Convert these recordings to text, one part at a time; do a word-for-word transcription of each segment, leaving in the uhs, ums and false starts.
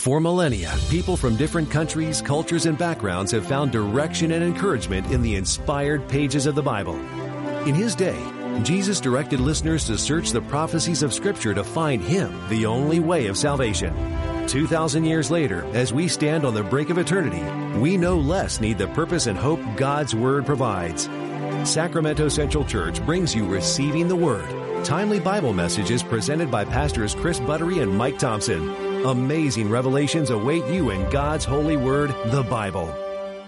For millennia, people from different countries, cultures, and backgrounds have found direction and encouragement in the inspired pages of the Bible. In His day, Jesus directed listeners to search the prophecies of Scripture to find Him, the only way of salvation. Two thousand years later, as we stand on the brink of eternity, we no less need the purpose and hope God's Word provides. Sacramento Central Church brings you Receiving the Word, timely Bible messages presented by Pastors Chris Buttery and Mike Thompson. Amazing revelations await you in God's holy Word, the Bible.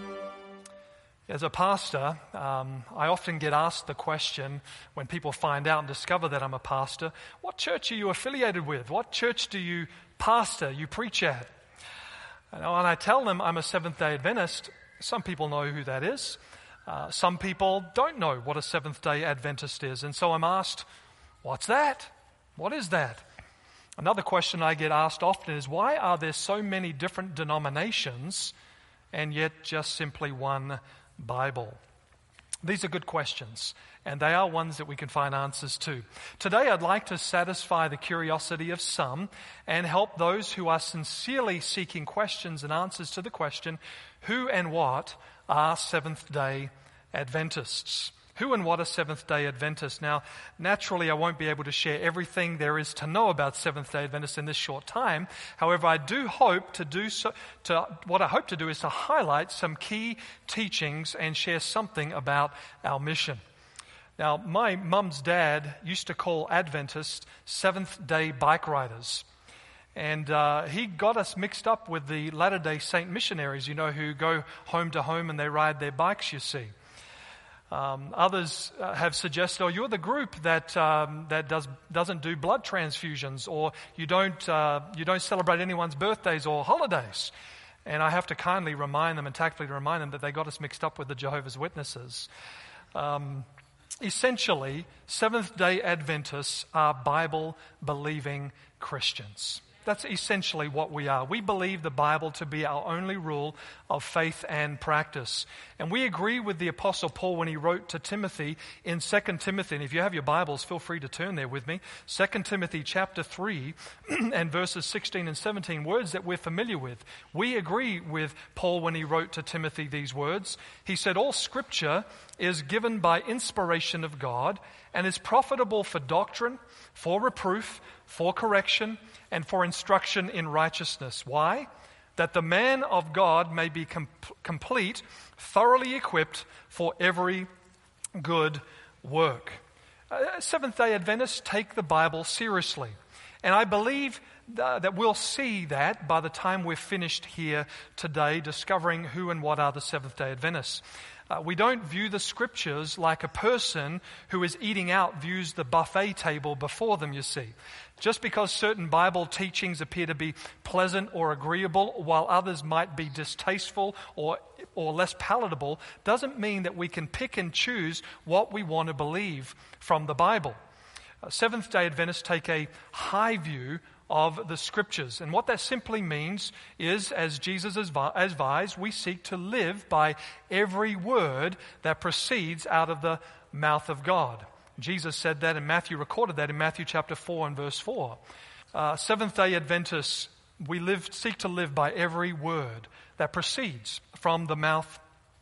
As a pastor, um, I often get asked the question when people find out and discover that I'm a pastor, what church are you affiliated with? What church do you pastor, you preach at? And when I tell them I'm a Seventh-day Adventist, some people know who that is. Uh, some people don't know what a Seventh-day Adventist is. And so I'm asked, what's that? What is that? Another question I get asked often is, why are there so many different denominations and yet just simply one Bible? These are good questions, and they are ones that we can find answers to. Today I'd like to satisfy the curiosity of some and help those who are sincerely seeking questions and answers to the question, who and what are Seventh-day Adventists? Who and what are Seventh-day Adventists? Now, naturally, I won't be able to share everything there is to know about Seventh-day Adventists in this short time. However, I do hope to do so. To, what I hope to do is to highlight some key teachings and share something about our mission. Now, my mum's dad used to call Adventists Seventh-day bike riders. And uh, he got us mixed up with the Latter-day Saint missionaries, you know, who go home to home and they ride their bikes, you see. Um, others uh, have suggested, oh, you're the group that um, that does doesn't do blood transfusions, or you don't uh, you don't celebrate anyone's birthdays or holidays. And I have to kindly remind them and tactfully remind them that they got us mixed up with the Jehovah's Witnesses. Um, essentially, Seventh-day Adventists are Bible-believing Christians. That's essentially what we are. We believe the Bible to be our only rule of faith and practice. And we agree with the Apostle Paul when he wrote to Timothy in Second Timothy. And if you have your Bibles, feel free to turn there with me. Second Timothy chapter three and verses sixteen and seventeen, words that we're familiar with. We agree with Paul when he wrote to Timothy these words. He said, all Scripture is given by inspiration of God and is profitable for doctrine, for reproof, for correction, and for instruction in righteousness. Why? That the man of God may be com- complete, thoroughly equipped for every good work. Uh, Seventh-day Adventists take the Bible seriously. And I believe th- that we'll see that by the time we're finished here today, discovering who and what are the Seventh-day Adventists. Uh, we don't view the Scriptures like a person who is eating out views the buffet table before them, you see. Just because certain Bible teachings appear to be pleasant or agreeable, while others might be distasteful or or less palatable, doesn't mean that we can pick and choose what we want to believe from the Bible. Uh, Seventh-day Adventists take a high view of the Scriptures. And what that simply means is, as Jesus advised, we seek to live by every word that proceeds out of the mouth of God. Jesus said that, and Matthew recorded that in Matthew chapter four and verse four. Uh, Seventh-day Adventists, we live, seek to live by every word that proceeds from the mouth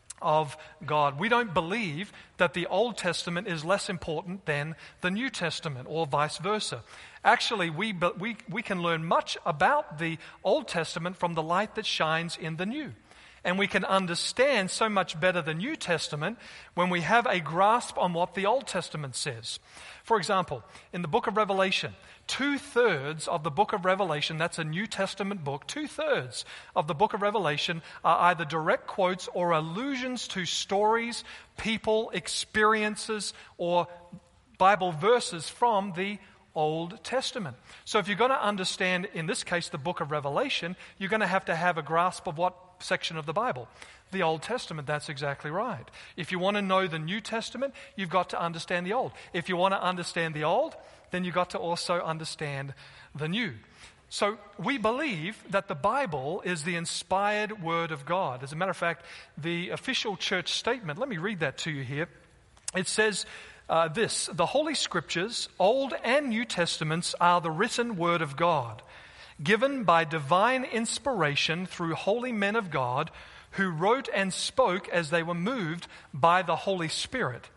of God. We don't believe that the Old Testament is less important than the New Testament, or vice versa. Actually, we, we, we can learn much about the Old Testament from the light that shines in the New. And we can understand so much better the New Testament when we have a grasp on what the Old Testament says. For example, in the book of Revelation, two-thirds of the book of Revelation, that's a New Testament book, two-thirds of the book of Revelation are either direct quotes or allusions to stories, people, experiences, or Bible verses from the Old Testament. So if you're going to understand, in this case, the book of Revelation, you're going to have to have a grasp of what section of the Bible? The Old Testament. That's exactly right. If you want to know the New Testament, you've got to understand the Old. If you want to understand the Old, then you've got to also understand the New. So we believe that the Bible is the inspired Word of God. As a matter of fact, the official church statement, let me read that to you here. It says uh, this: the Holy Scriptures, Old and New Testaments, are the written Word of God, given by divine inspiration through holy men of God who wrote and spoke as they were moved by the Holy Spirit.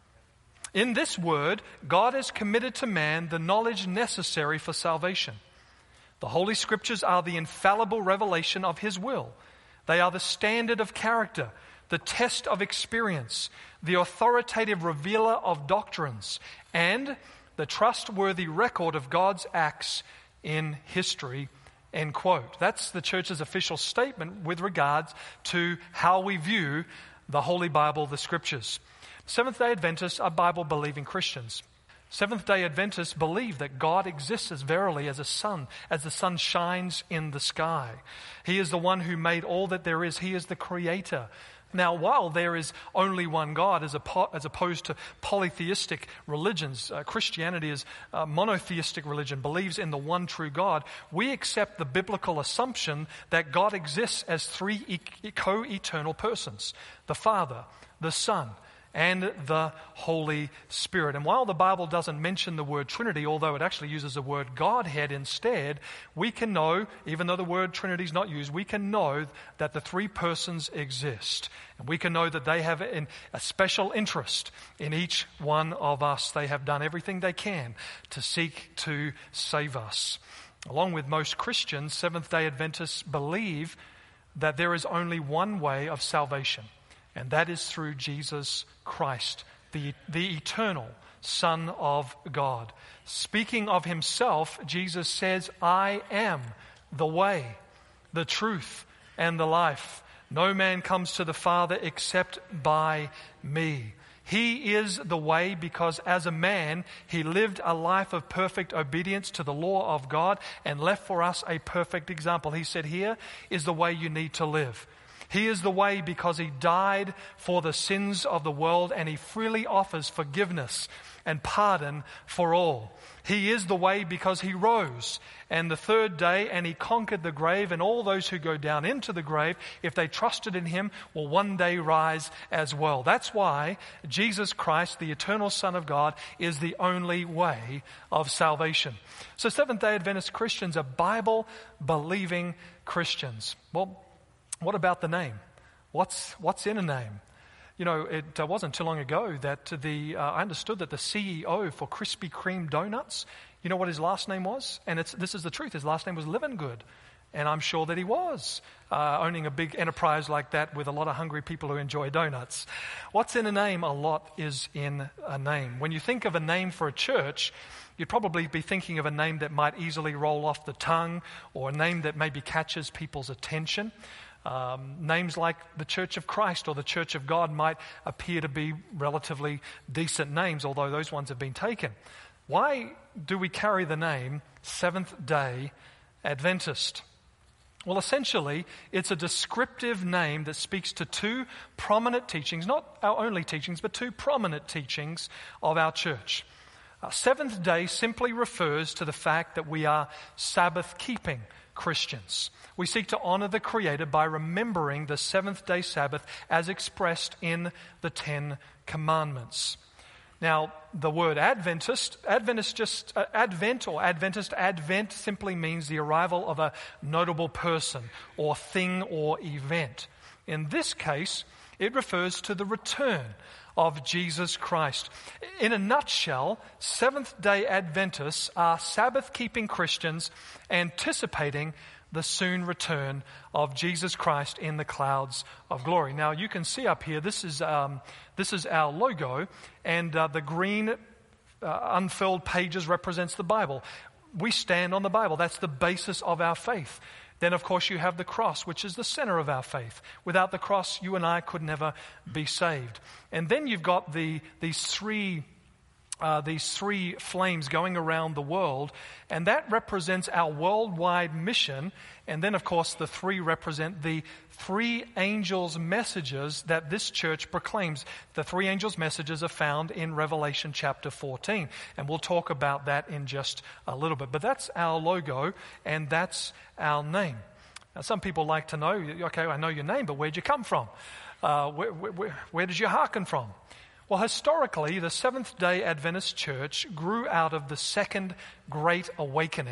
In this word, God has committed to man the knowledge necessary for salvation. The Holy Scriptures are the infallible revelation of His will. They are the standard of character, the test of experience, the authoritative revealer of doctrines, and the trustworthy record of God's acts in history, end quote. That's the church's official statement with regards to how we view the Holy Bible, the Scriptures. Seventh-day Adventists are Bible-believing Christians. Seventh-day Adventists believe that God exists as verily as a sun, as the sun shines in the sky. He is the one who made all that there is. He is the creator. Now, while there is only one God, as, oppo- as opposed to polytheistic religions, uh, Christianity is a monotheistic religion, believes in the one true God, we accept the biblical assumption that God exists as three e- co-eternal persons, the Father, the Son, and the Holy Spirit. And while the Bible doesn't mention the word Trinity, although it actually uses the word Godhead instead, we can know, even though the word Trinity is not used, we can know that the three persons exist. And we can know that they have an, a special interest in each one of us. They have done everything they can to seek to save us. Along with most Christians, Seventh-day Adventists believe that there is only one way of salvation, and that is through Jesus Christ, the, the eternal Son of God. Speaking of Himself, Jesus says, I am the way, the truth, and the life. No man comes to the Father except by me. He is the way because as a man, He lived a life of perfect obedience to the law of God and left for us a perfect example. He said, here is the way you need to live. He is the way because He died for the sins of the world and He freely offers forgiveness and pardon for all. He is the way because He rose and the third day and He conquered the grave, and all those who go down into the grave, if they trusted in Him, will one day rise as well. That's why Jesus Christ, the eternal Son of God, is the only way of salvation. So Seventh-day Adventist Christians are Bible-believing Christians. Well, what about the name? What's what's in a name? You know, it uh, wasn't too long ago that the uh, I understood that the C E O for Krispy Kreme Donuts, you know what his last name was? And it's this is the truth. His last name was Livingood. And I'm sure that he was uh, owning a big enterprise like that with a lot of hungry people who enjoy donuts. What's in a name? A lot is in a name. When you think of a name for a church, you'd probably be thinking of a name that might easily roll off the tongue, or a name that maybe catches people's attention. Um, names like the Church of Christ or the Church of God might appear to be relatively decent names, although those ones have been taken. Why do we carry the name Seventh-day Adventist? Well, essentially, it's a descriptive name that speaks to two prominent teachings, not our only teachings, but two prominent teachings of our church. Uh, Seventh day simply refers to the fact that we are Sabbath-keeping Christians. We seek to honor the Creator by remembering the seventh-day Sabbath as expressed in the Ten Commandments. Now, the word Adventist, Adventist just, uh, Advent or Adventist, Advent simply means the arrival of a notable person or thing or event. In this case, it refers to the return of Jesus Christ. In a nutshell, Seventh-day Adventists are Sabbath-keeping Christians anticipating the soon return of Jesus Christ in the clouds of glory. Now, you can see up here, this is um, this is our logo, and uh, the green uh, unfurled pages represents the Bible. We stand on the Bible. That's the basis of our faith. Then, of course, you have the cross, which is the center of our faith. Without the cross, you and I could never be saved. And then you've got the these three uh, these three flames going around the world, and that represents our worldwide mission. And then, of course, the three represent the three angels' messages that this church proclaims. The three angels' messages are found in Revelation chapter fourteen, and we'll talk about that in just a little bit. But that's our logo, and that's our name. Now, some people like to know, okay, I know your name, but where'd you come from? Uh, where, where, where did you hearken from? Well, historically, the Seventh-day Adventist Church grew out of the Second Great Awakening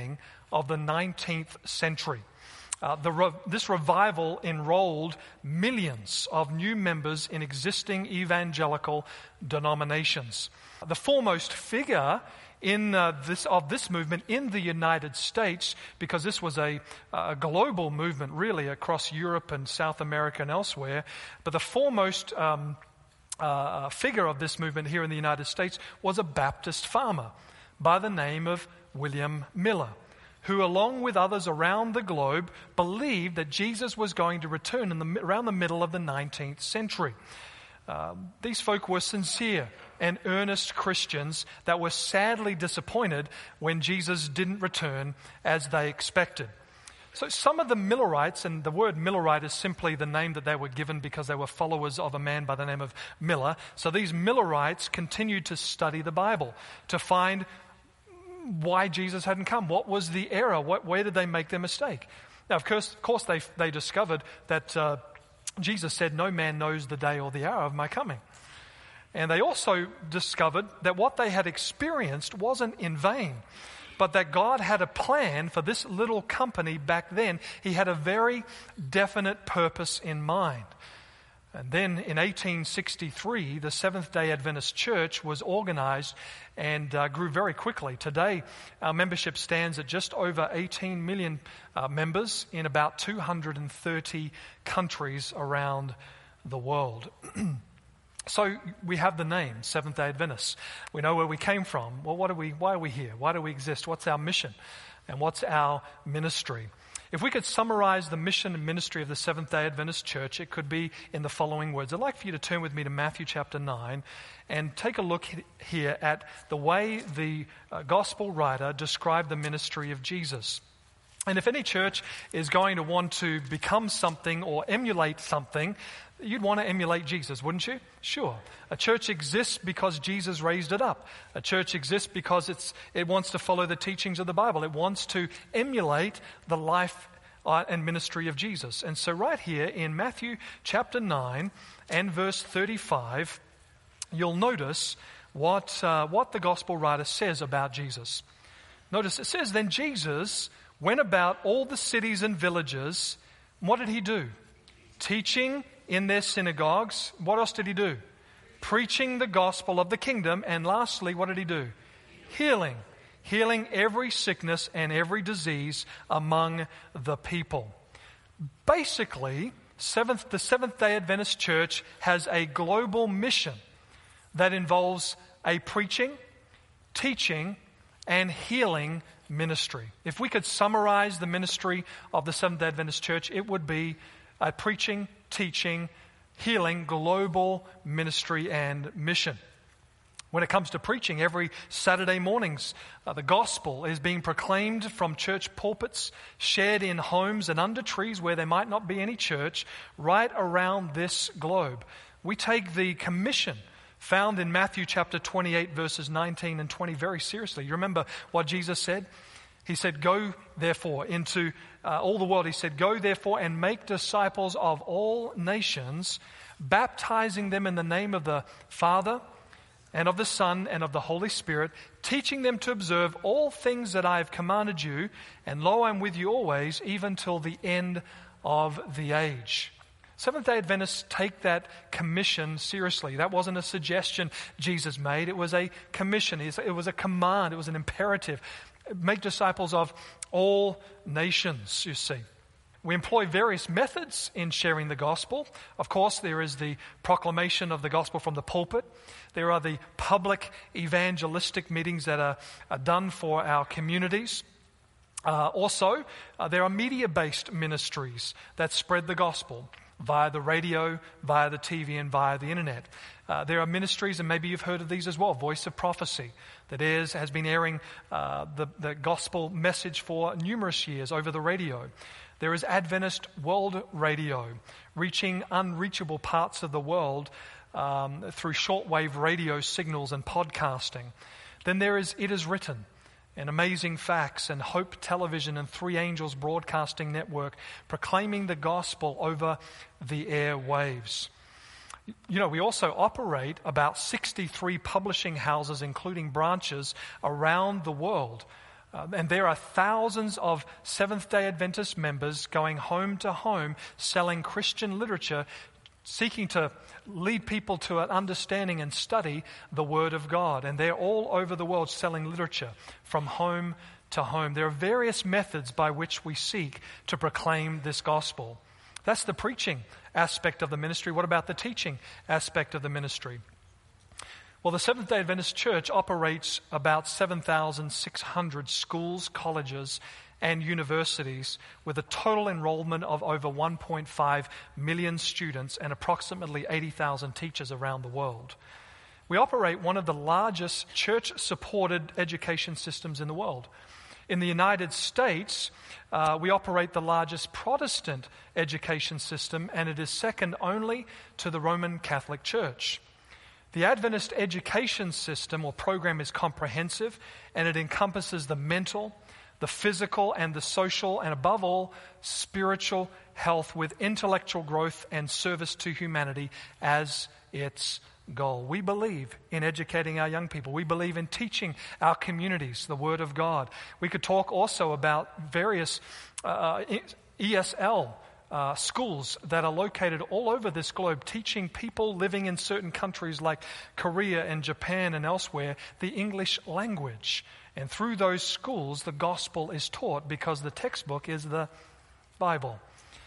of the nineteenth century. Uh, the re- this revival enrolled millions of new members in existing evangelical denominations. The foremost figure in uh, this of this movement in the United States, because this was a, a global movement really across Europe and South America and elsewhere, but the foremost um, uh, figure of this movement here in the United States was a Baptist farmer by the name of William Miller, who along with others around the globe believed that Jesus was going to return in the, around the middle of the nineteenth century. Uh, these folk were sincere and earnest Christians that were sadly disappointed when Jesus didn't return as they expected. So some of the Millerites, and the word Millerite is simply the name that they were given because they were followers of a man by the name of Miller. So these Millerites continued to study the Bible to find why Jesus hadn't come. What was the error? What, where did they make their mistake? Now, of course, of course they, they discovered that uh, Jesus said, "No man knows the day or the hour of my coming." And they also discovered that what they had experienced wasn't in vain, but that God had a plan for this little company back then. He had a very definite purpose in mind. And then in eighteen sixty-three, the Seventh-day Adventist Church was organized and uh, grew very quickly. Today, our membership stands at just over eighteen million uh, members in about two hundred thirty countries around the world. So we have the name, Seventh-day Adventists. We know where we came from. Well, what are we? Why are we here? Why do we exist? What's our mission? And what's our ministry? If we could summarize the mission and ministry of the Seventh-day Adventist Church, it could be in the following words. I'd like for you to turn with me to Matthew chapter nine and take a look here at the way the uh, gospel writer described the ministry of Jesus. And if any church is going to want to become something or emulate something, you'd want to emulate Jesus, wouldn't you? Sure. A church exists because Jesus raised it up. A church exists because it's it wants to follow the teachings of the Bible. It wants to emulate the life uh, and ministry of Jesus. And so right here in Matthew chapter nine and verse thirty-five, you'll notice what uh, what the gospel writer says about Jesus. Notice it says, "Then Jesus went about all the cities and villages." What did he do? Teaching in their synagogues. What else did he do? Preaching the gospel of the kingdom. And lastly, what did he do? Healing. Healing every sickness and every disease among the people. Basically, seventh, the Seventh-day Adventist Church has a global mission that involves a preaching, teaching, and healing ministry. If we could summarize the ministry of the Seventh-day Adventist Church, it would be a preaching, teaching, healing, global ministry and mission. When it comes to preaching, every Saturday mornings, uh, the gospel is being proclaimed from church pulpits, shared in homes and under trees where there might not be any church, right around this globe. We take the commission found in Matthew chapter twenty-eight, verses nineteen and twenty very seriously. You remember what Jesus said? He said, "Go therefore into uh, all the world." He said, "Go therefore and make disciples of all nations, baptizing them in the name of the Father and of the Son and of the Holy Spirit, teaching them to observe all things that I have commanded you. And lo, I'm with you always, even till the end of the age." Seventh-day Adventists take that commission seriously. That wasn't a suggestion Jesus made. It was a commission. It was a command. It was an imperative. Make disciples of all nations, you see. We employ various methods in sharing the gospel. Of course, there is the proclamation of the gospel from the pulpit. There are the public evangelistic meetings that are, are done for our communities. Uh, also, uh, there are media-based ministries that spread the gospel via the radio, via the T V, and via the internet. Uh, there are ministries, and maybe you've heard of these as well, Voice of Prophecy, that is, has been airing uh, the, the gospel message for numerous years over the radio. There is Adventist World Radio, reaching unreachable parts of the world um, through shortwave radio signals and podcasting. Then there is It Is Written, and Amazing Facts, and Hope Television, and Three Angels Broadcasting Network, proclaiming the gospel over the airwaves. You know, we also operate about sixty-three publishing houses, including branches around the world. Uh, and there are thousands of Seventh-day Adventist members going home to home selling Christian literature, seeking to lead people to an understanding and study the Word of God. And they're all over the world selling literature from home to home. There are various methods by which we seek to proclaim this gospel. That's the preaching aspect of the ministry. What about the teaching aspect of the ministry? Well, the Seventh-day Adventist Church operates about seven thousand six hundred schools, colleges, and universities with a total enrollment of over one point five million students and approximately eighty thousand teachers around the world. We operate one of the largest church-supported education systems in the world. In the United States, uh, we operate the largest Protestant education system, and it is second only to the Roman Catholic Church. The Adventist education system or program is comprehensive, and it encompasses the mental, the physical, and the social, and above all, spiritual health with intellectual growth and service to humanity as its goal. We believe in educating our young people. We believe in teaching our communities the Word of God. We could talk also about various uh, E S L Uh, schools that are located all over this globe, teaching people living in certain countries like Korea and Japan and elsewhere the English language. And through those schools, the gospel is taught because the textbook is the Bible.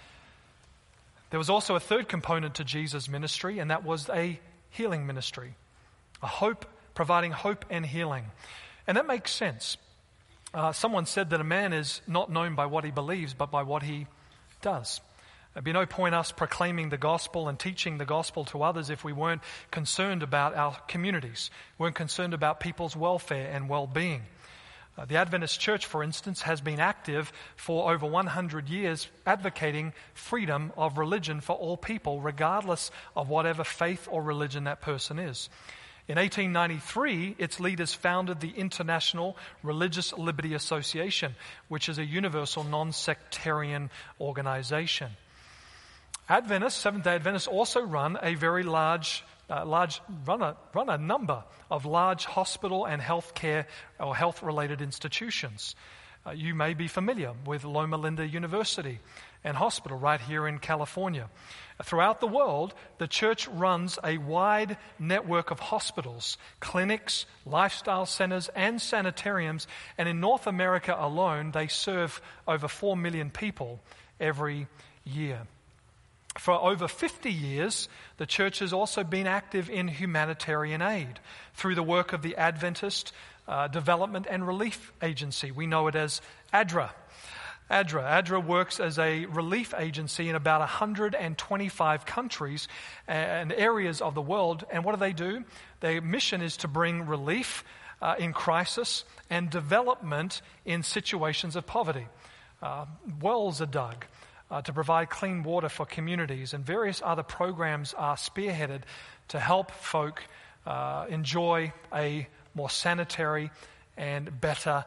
There was also a third component to Jesus' ministry, and that was a healing ministry, a hope, providing hope and healing. And that makes sense. Uh, someone said that a man is not known by what he believes, but by what he does. There'd be no point us proclaiming the gospel and teaching the gospel to others if we weren't concerned about our communities, weren't concerned about people's welfare and well-being. Uh, the Adventist Church, for instance, has been active for over one hundred years advocating freedom of religion for all people, regardless of whatever faith or religion that person is. In eighteen ninety-three, its leaders founded the International Religious Liberty Association, which is a universal non-sectarian organization. Adventists, Seventh-day Adventists, also run a very large, uh, large run a, run a number of large hospital and healthcare or health-related institutions. Uh, you may be familiar with Loma Linda University and Hospital right here in California. Throughout the world, the church runs a wide network of hospitals, clinics, lifestyle centers, and sanitariums. And in North America alone, they serve over four million people every year. For over fifty years, the church has also been active in humanitarian aid through the work of the Adventist uh, Development and Relief Agency. We know it as A D R A. A D R A. A D R A works as a relief agency in about one hundred twenty-five countries and areas of the world. And what do they do? Their mission is to bring relief uh, in crisis and development in situations of poverty. Uh, wells are dug uh, to provide clean water for communities, and various other programs are spearheaded to help folk uh, enjoy a more sanitary and better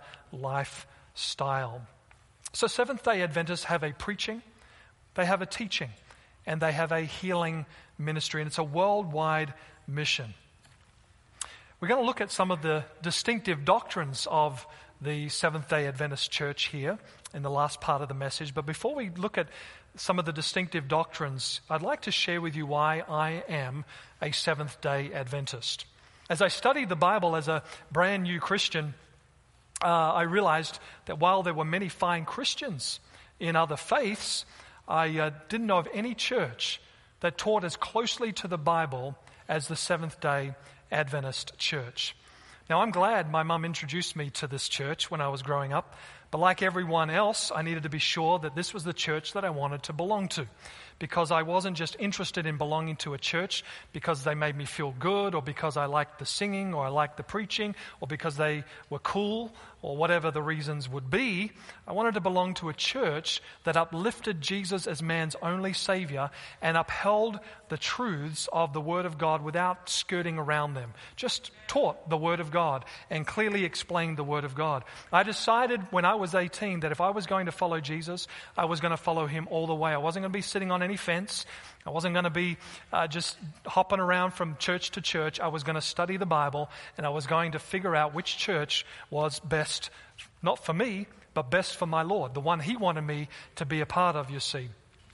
lifestyle. So Seventh-day Adventists have a preaching, they have a teaching, and they have a healing ministry, and it's a worldwide mission. We're going to look at some of the distinctive doctrines of the Seventh-day Adventist Church here in the last part of the message. But before we look at some of the distinctive doctrines, I'd like to share with you why I am a Seventh-day Adventist. As I studied the Bible as a brand new Christian, Uh, I realized that while there were many fine Christians in other faiths, I uh, didn't know of any church that taught as closely to the Bible as the Seventh-day Adventist Church. Now, I'm glad my mum introduced me to this church when I was growing up, but like everyone else, I needed to be sure that this was the church that I wanted to belong to, because I wasn't just interested in belonging to a church because they made me feel good, or because I liked the singing, or I liked the preaching, or because they were cool, or whatever the reasons would be. I wanted to belong to a church that uplifted Jesus as man's only Savior and upheld the truths of the Word of God without skirting around them. Just taught the Word of God and clearly explained the Word of God. I decided when I was eighteen that if I was going to follow Jesus, I was going to follow Him all the way. I wasn't going to be sitting on any fence. I wasn't going to be uh, just hopping around from church to church. I was going to study the Bible, and I was going to figure out which church was best best, not for me, but best for my Lord, the one he wanted me to be a part of, you see.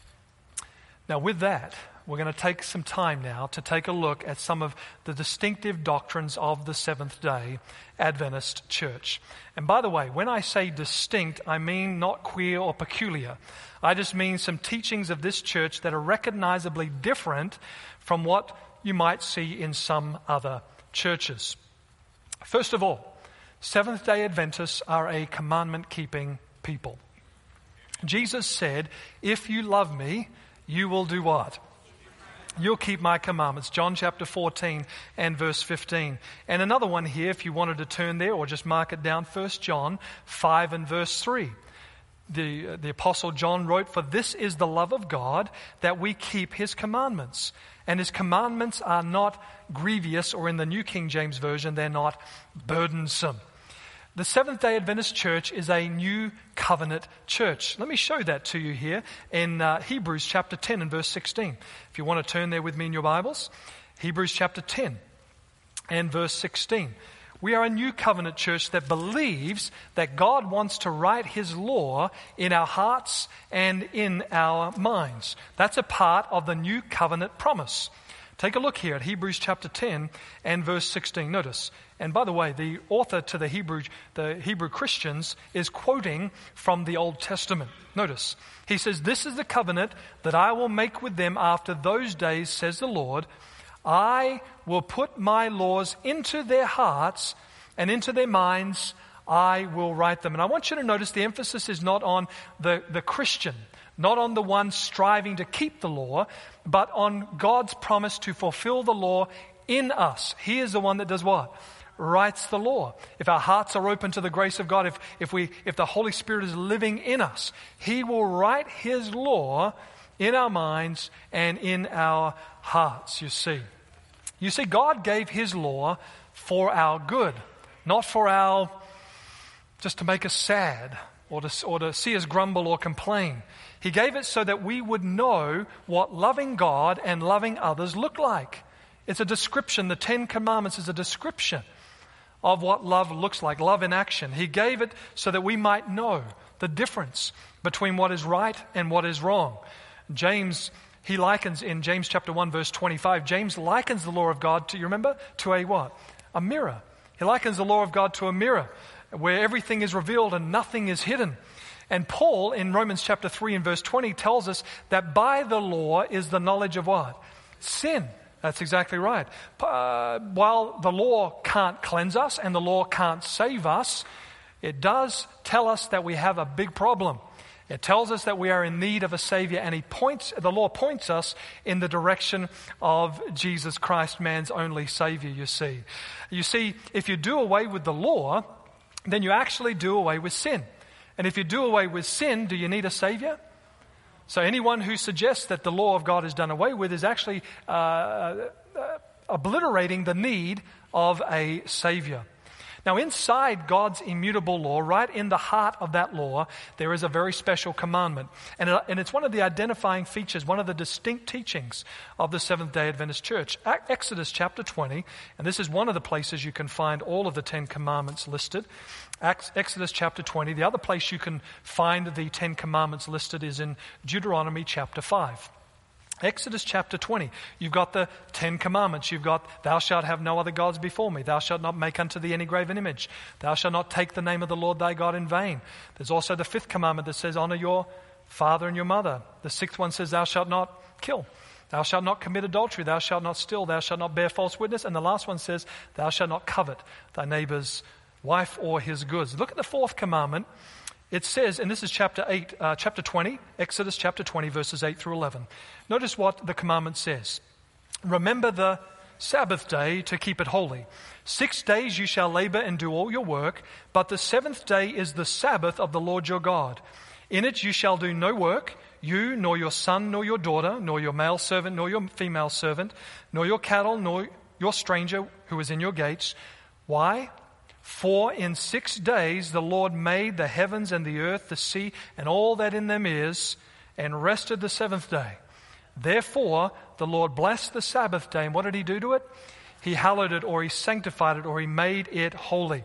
Now with that, we're going to take some time now to take a look at some of the distinctive doctrines of the Seventh-day Adventist Church. And by the way, when I say distinct, I mean not queer or peculiar. I just mean some teachings of this church that are recognizably different from what you might see in some other churches. First of all, Seventh-day Adventists are a commandment-keeping people. Jesus said, if you love me, you will do what? You'll keep my commandments. John chapter fourteen and verse fifteen. And another one here, if you wanted to turn there or just mark it down, First John five and verse three. The, uh, the Apostle John wrote, for this is the love of God, that we keep his commandments. And his commandments are not grievous, or in the New King James Version, they're not burdensome. The Seventh-day Adventist Church is a new covenant church. Let me show that to you here in uh, Hebrews chapter ten and verse sixteen. If you want to turn there with me in your Bibles, Hebrews chapter ten and verse sixteen. We are a new covenant church that believes that God wants to write his law in our hearts and in our minds. That's a part of the new covenant promise. Take a look here at Hebrews chapter ten and verse sixteen. Notice. And by the way, the author to the Hebrew, the Hebrew Christians is quoting from the Old Testament. Notice. He says, this is the covenant that I will make with them after those days, says the Lord. I will put my laws into their hearts and into their minds. I will write them. And I want you to notice the emphasis is not on the, the Christian, not on the one striving to keep the law, but on God's promise to fulfill the law in us. He is the one that does what? Writes the law. If our hearts are open to the grace of God, if, if we, if the Holy Spirit is living in us, he will write his law in our minds and in our hearts, you see. You see, God gave his law for our good, not for our, just to make us sad or to, or to see us grumble or complain. He gave it so that we would know what loving God and loving others look like. It's a description. The Ten Commandments is a description of what love looks like, love in action. He gave it so that we might know the difference between what is right and what is wrong. James, he likens in James chapter one verse twenty-five, James likens the law of God to, you remember, to a what? A mirror. He likens the law of God to a mirror where everything is revealed and nothing is hidden. And Paul in Romans chapter three and verse twenty tells us that by the law is the knowledge of what? Sin. That's exactly right. Uh, while the law can't cleanse us and the law can't save us, it does tell us that we have a big problem. It tells us that we are in need of a Savior, and he points, the law points us in the direction of Jesus Christ, man's only Savior, you see. You see, if you do away with the law, then you actually do away with sin. And if you do away with sin, do you need a Savior? So anyone who suggests that the law of God is done away with is actually uh, uh, obliterating the need of a Savior. Now inside God's immutable law, right in the heart of that law, there is a very special commandment. And, it, and it's one of the identifying features, one of the distinct teachings of the Seventh-day Adventist Church. Exodus chapter twenty, and this is one of the places you can find all of the Ten Commandments listed. Exodus chapter twenty. The other place you can find the Ten Commandments listed is in Deuteronomy chapter five. Exodus chapter twenty. You've got the Ten Commandments. You've got, thou shalt have no other gods before me. Thou shalt not make unto thee any graven image. Thou shalt not take the name of the Lord thy God in vain. There's also the fifth commandment that says, honor your father and your mother. The sixth one says, thou shalt not kill. Thou shalt not commit adultery. Thou shalt not steal. Thou shalt not bear false witness. And the last one says, thou shalt not covet thy neighbor's wife or his goods. Look at the fourth commandment. It says, and this is chapter eight, uh, chapter twenty, Exodus chapter twenty, verses eight through eleven. Notice what the commandment says. Remember the Sabbath day to keep it holy. Six days you shall labor and do all your work, but the seventh day is the Sabbath of the Lord your God. In it you shall do no work, you, nor your son, nor your daughter, nor your male servant, nor your female servant, nor your cattle, nor your stranger who is in your gates. Why? For in six days the Lord made the heavens and the earth, the sea, and all that in them is, and rested the seventh day. Therefore the Lord blessed the Sabbath day. And what did he do to it? He hallowed it, or he sanctified it, or he made it holy.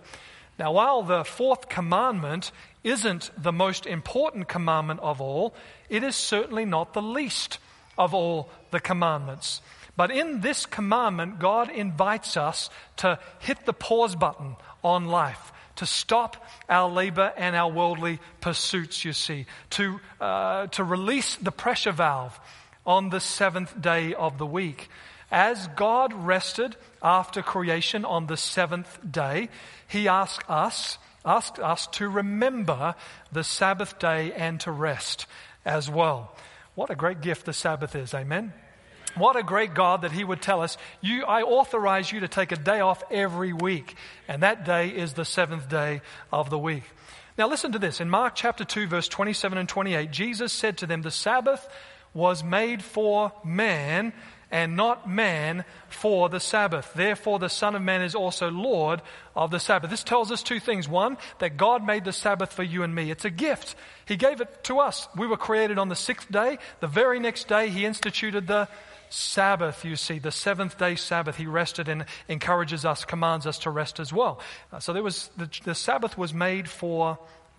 Now, while the fourth commandment isn't the most important commandment of all, it is certainly not the least of all the commandments. But in this commandment, God invites us to hit the pause button on life, to stop our labor and our worldly pursuits, you see, to, uh, to release the pressure valve on the seventh day of the week. As God rested after creation on the seventh day, He asked us, asked us to remember the Sabbath day and to rest as well. What a great gift the Sabbath is, amen? What a great God that He would tell us, "You, I authorize you to take a day off every week." And that day is the seventh day of the week. Now listen to this. In Mark chapter two, verse twenty-seven and twenty-eight, Jesus said to them, "The Sabbath was made for man, and not man for the Sabbath. Therefore the Son of Man is also Lord of the Sabbath." This tells us two things. One, that God made the Sabbath for you and me. It's a gift. He gave it to us. We were created on the sixth day. The very next day He instituted the Sabbath, you see, the seventh day Sabbath. He rested and encourages us, commands us to rest as well. Uh, so there was the, the Sabbath was made for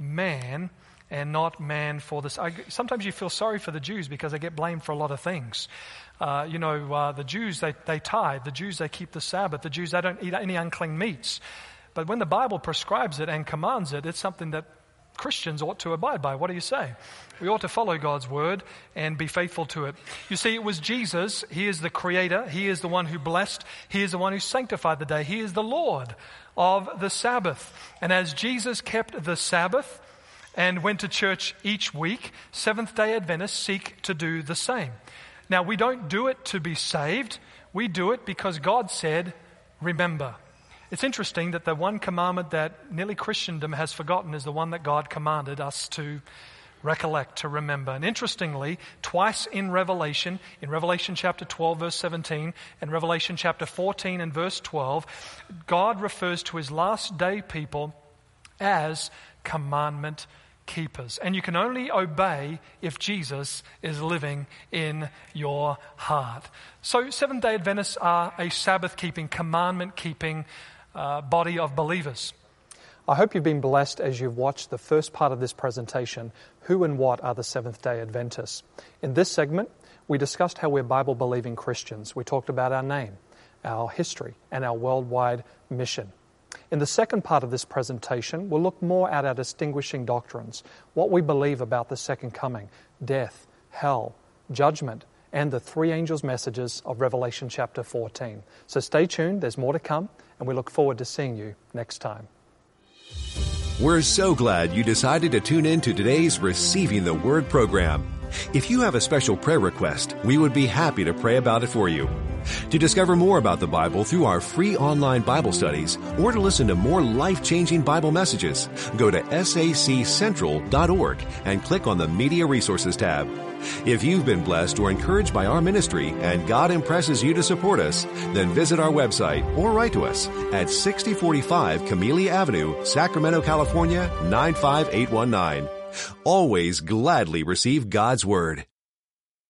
man and not man for this. I, sometimes you feel sorry for the Jews because they get blamed for a lot of things. Uh, you know, uh, the Jews, they, they tithe. The Jews, they keep the Sabbath. The Jews, they don't eat any unclean meats. But when the Bible prescribes it and commands it, it's something that Christians ought to abide by. What do you say? We ought to follow God's word and be faithful to it. You see, it was Jesus. He is the creator. He is the one who blessed. He is the one who sanctified the day. He is the Lord of the Sabbath. And as Jesus kept the Sabbath and went to church each week, Seventh-day Adventists seek to do the same. Now, we don't do it to be saved. We do it because God said, "Remember." It's interesting that the one commandment that nearly Christendom has forgotten is the one that God commanded us to recollect, to remember. And interestingly, twice in Revelation, in Revelation chapter twelve, verse seventeen, and Revelation chapter fourteen and verse twelve, God refers to His last day people as commandment keepers. And you can only obey if Jesus is living in your heart. So Seventh-day Adventists are a Sabbath-keeping, commandment-keeping uh, body of believers. I hope you've been blessed as you've watched the first part of this presentation, Who and What Are the Seventh-day Adventists? In this segment, we discussed how we're Bible-believing Christians. We talked about our name, our history, and our worldwide mission. In the second part of this presentation, we'll look more at our distinguishing doctrines, what we believe about the second coming, death, hell, judgment, and the three angels' messages of Revelation chapter fourteen. So stay tuned, there's more to come, and we look forward to seeing you next time. We're so glad you decided to tune in to today's Receiving the Word program. If you have a special prayer request, we would be happy to pray about it for you. To discover more about the Bible through our free online Bible studies, or to listen to more life-changing Bible messages, go to S A C central dot org and click on the Media Resources tab. If you've been blessed or encouraged by our ministry and God impresses you to support us, then visit our website or write to us at sixty forty-five Camellia Avenue, Sacramento, California, nine five eight one nine. Always gladly receive God's Word.